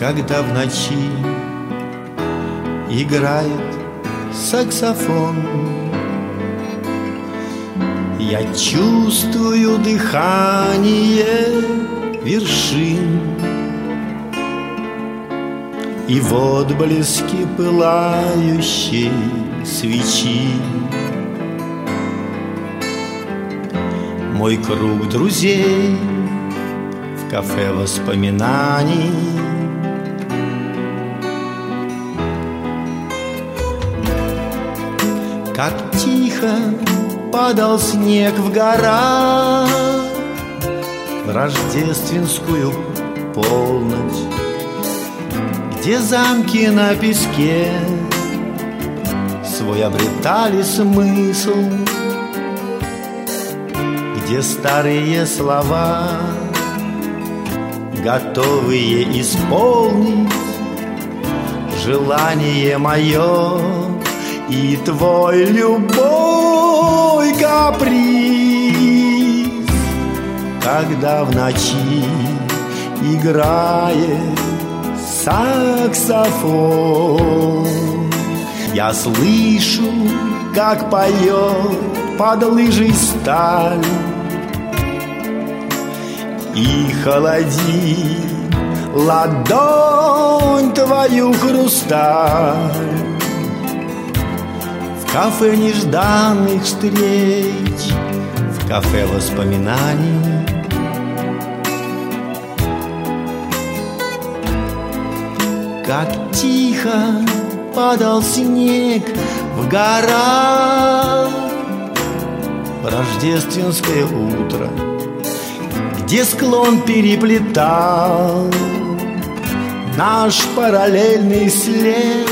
когда в ночи играет саксофон. Я чувствую дыхание вершин и в отблеске пылающей свечи мой круг друзей в кафе воспоминаний. Как тихо падал снег в горах в рождественскую полночь, где замки на песке свой обретали смысл, где старые слова, готовые исполнить желание мое и твой любой каприз, когда в ночи играет саксофон. Я слышу, как поет под лыжей сталь, и холоди ладонь твою хрусталь. В кафе нежданных встреч, в кафе воспоминаний, как тихо падал снег в горах в рождественское утро, где склон переплетал наш параллельный след,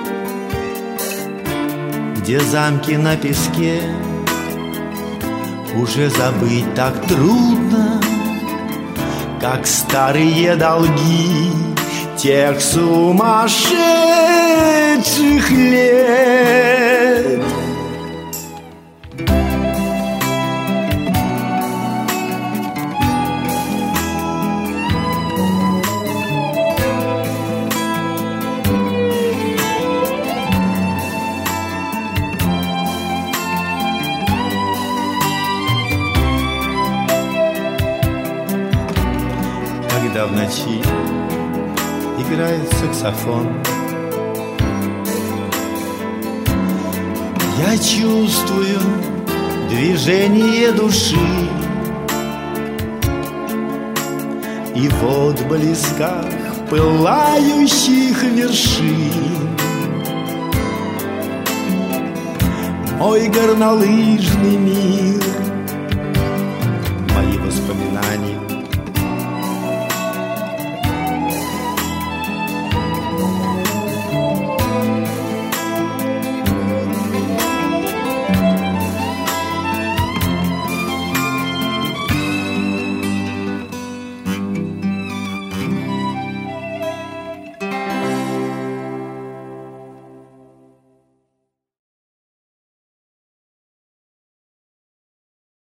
где замки на песке уже забыть так трудно, как старые долги тех сумасшедших лет. Когда в ночи играет саксофон, я чувствую движение души, и в отблесках пылающих вершин мой горнолыжный мир, мои воспоминания